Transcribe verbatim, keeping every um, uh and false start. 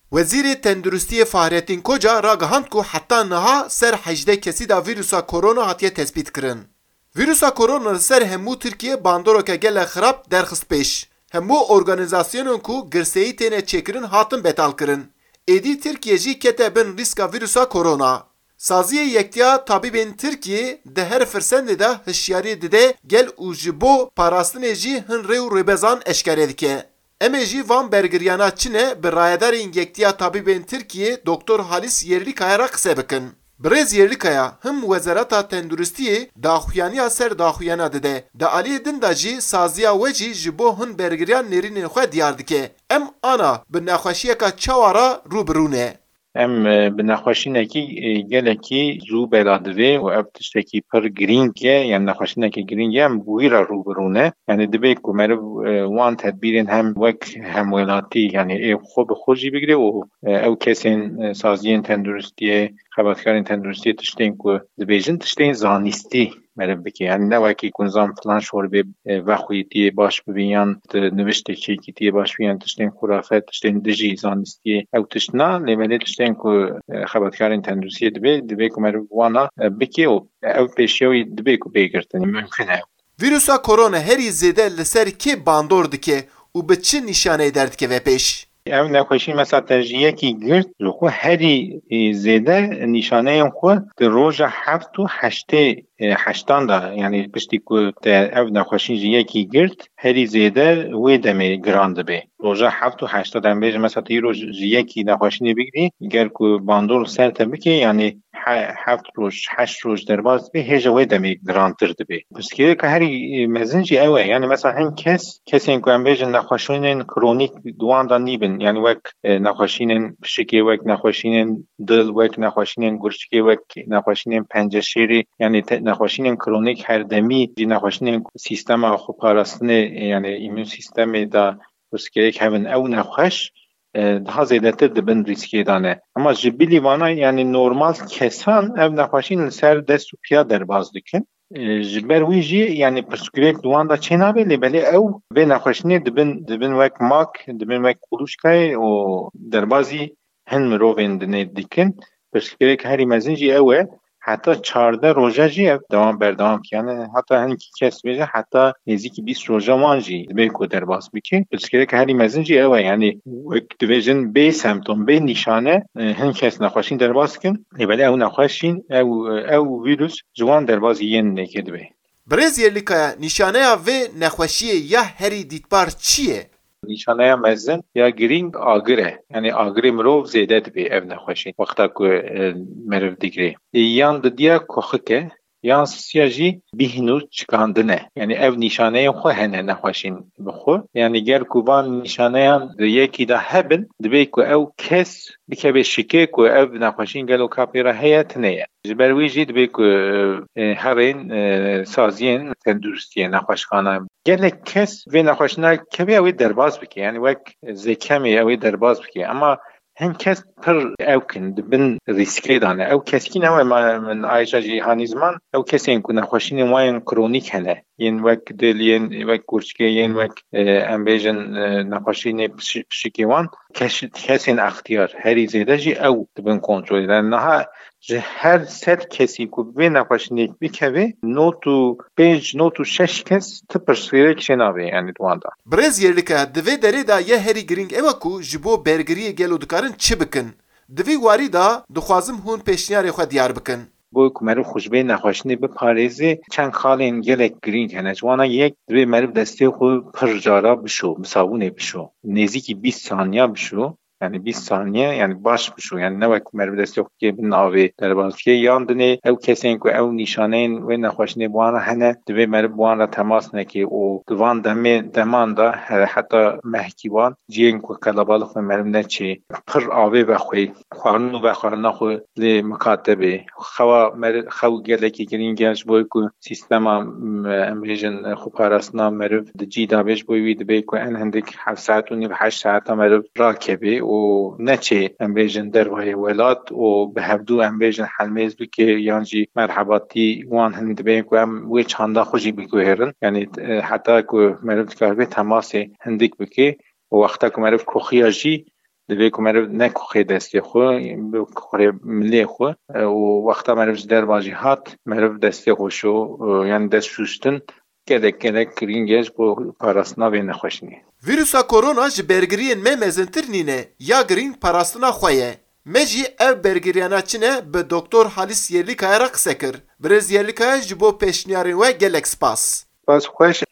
وزیر تندرستی فهرتین کجا راگهاند کو حتی نها سر هجده کسی دا ویروسا کرونا هاتیه تثبیت کرن. ویروسا کرونا سر همو ترکیه باندورو که گل خراب درخست پیش. همو ارگانیزاسیونن کو گرسهی تینه چکرن هاتن بتال کرن. ایدی ترکیه جی کته بن ریسکا ویروسا کرونا. سازی یکتیا طبیبین ترکیه ده هر فرسنده ده هشیاری دده گل او جبو پاراستن جی هن ریو ریبزان اشکره دکه. ام جی وان برگریانا چینه به رایدار این یکتیا طبیبین ترکیه دکتر حالیس یرلیکaya را قصه بکن. برز یرلیکaya هم وزارت تندرستی داخویانی سر داخویانا دده. دا علی دن دا جی سازیا وجی جبو هن برگریان نرین خواه دیار دکه. ام آنا به نخوشیه که چوارا رو برونه. ام بنخوشینکی گلکی زو بلادوی و اب تشتکی پر گرینگه یعنی نخوشینکی گرینگه هم بویرا رو برونه یعنی دبی که مرو وان تدبیرین هم وک هم ولاتی یعنی ای خوب خوشی بگیره و او کسین سازین تندرستی خبرکارین تندرستی تشتین که دبیجن تشتین زانستی مرد بکی یعنی نه وکی کنزام فلان شور به وقتی تی باش ببینن نوشته چی کی تی باش ببینن تشتین خرافات تشتین دژی زانستی او تشنا لیملی تشتین که خبرکارین تندرستی دبی دبی که مرد وانا بکی او او پیشیوی دبی که بگیرتنی ممکنه. ویروسا کرونا هری زیده لسر کی باندور دکه و به چه نشانه درد که و پیش؟ او نخوشی مثلا ترجیه کی گرد خو هری زیده نشانه ام خو در روز هفت و هشته هشتان دا یعنی پشتی که او نخوشی جیه کی گرد هری زیده وی دمی گراند به روز هفت و هشته دم بیش مثلا تی روز جیه کی نخوشی نبیگری گر که باندور سر تبکی یعنی هفت روز هشت روز در باز به هیچ وی دمی گراند ترد به پس که که هری مزنجی اوه یعنی مثلا هم کس کسی این که ام بیش نخوشین کرونیک دوان دا نیبن یعنی وک نخوشین پشکی وک نخوشین دل وک نخوشین گرشکی وک نخوشین پنجشیری یعنی نخوشین کرونیک هر دمی نخوشین سیستم خوب پاراستن یعنی ایمون سیستم دا بسکه که همین او نخوش daha زیادتر دبن ریسکی دانه اما جبیلی وانا یعنی نورمال کسان او نخوشین سر دست و پیا در باز دکن جبر ویجی یعنی پرسکریک دوان دا چه نبیلی بلی او به نخوشینی دبن دبن وک ماک دبن وک کلوشکای و در بازی هن مروفین دنه دکن پرسکریک هری مزنجی اوه حتی چهارده روزه جی دوام بردوام کنه حتی هنگی کس بیشه حتی نزدیک بیست روزه وانجی به کو در باز بکی بسکره که هری مزنجی اوه یعنی دیویژن به سمتوم به نشانه هنگ کس نخوشین در باز کن ولی او نخوشین او او ویروس جوان در باز ین نکرد به برز یرلیکaya نشانه و نخوشی یا هری دیتبار چیه؟ نشانه مزن یا گرینگ آگره یعنی آگره مروف زیده دبی او نخوشین وقتا که مروف دیگری یان دیا کخکه یان سیاجی بهنو چکاندنه یعنی او نشانه خو هنه نخوشین بخو یعنی گر کوبان نشانه هم یکی دا هبن دبی که او کس بکه به شکه که او نخوشین گلو کپیره هیت نیه جبروی جید بی که هرین سازین تندرستی نخوشخانه گله کس و نخوشنه کبی اوی درباز بکی یعنی وک زکمی اوی درباز بکی اما هم کس پر او کن دبن ریسکی دانه او کسی که نوی من آیجا جیهانی زمان او کسی این که نخوشین واین کرونیک هنه ین وک دل ین وک گرچگه ین وک امبیجن نخوشین پشکیوان کسی این اختیار هری زیده جی او دبن کنترول دانه نها هر ست کسی که به نخوشینیک بکوه نوتو پنج نوتو شش کس تپرسیره کشه ناوه یعنی دوانده برز یرلیکه دوی داره دا یه هری گرینگ اما کو جبو برگری گلو دکارن چه بکن؟ دوی واری دا دخوازم هون پیشنیاری خود دیار بکن بو که مرو خوشبه نخوشنی به پاریزی چند خالین گلک گرینگ هنه جوانا یک دوی مرو دسته خود پر جارا بشو مساونه بشو نزیکی بیست ثانیه بشو یعنی بیست ثانیه یعنی باش بشو یعنی نه وقت مربوط است که بن آوی در باز که یاندنی او کسی که او نشانه و نخوشنی بوان هنه دوی مربوط بوان را تماس نکی او دوان دمی دمان دا حتی محکیوان جین که کلابالخ مربوط نچی پر آوی بخوی خوانو بخوانو خو لی مکاتبه خوا مربوط خو گله که گرینگش بوی که سیستم امریجن خوب پارسنا مربوط دجی دابش بوی دبی که ان هندک هفت ساعت و نیو هشت ساعت مربوط راکبه و نچه امبیجن در وای ولاد و به هفدو امبیجن حلمیز بی که یانجی مرحباتی وان هند بین که هم وی چانده خوشی بگوهرن یعنی حتی که مرد که به تماس هندک بکی و وقتا که مرد کخیاجی دوی که مرو نکوخه دستی خو بخوره ملی خو و وقتا مرو در باجی هات مرو دستی خو شو یعنی دست شوشتن گدک گدک کرینگیش بو پاراسنا و نخوشنی. ویروسا کرونا ji bergiriyên me mezintir nîne ya girîn parastina xwe ye. Me jî ev bergiriyana çine bi Doktor Halis Yerlikaya re qise kir. Birêz Yerlikaya ji bo pêşniyarên we gelek spas. Spas xweş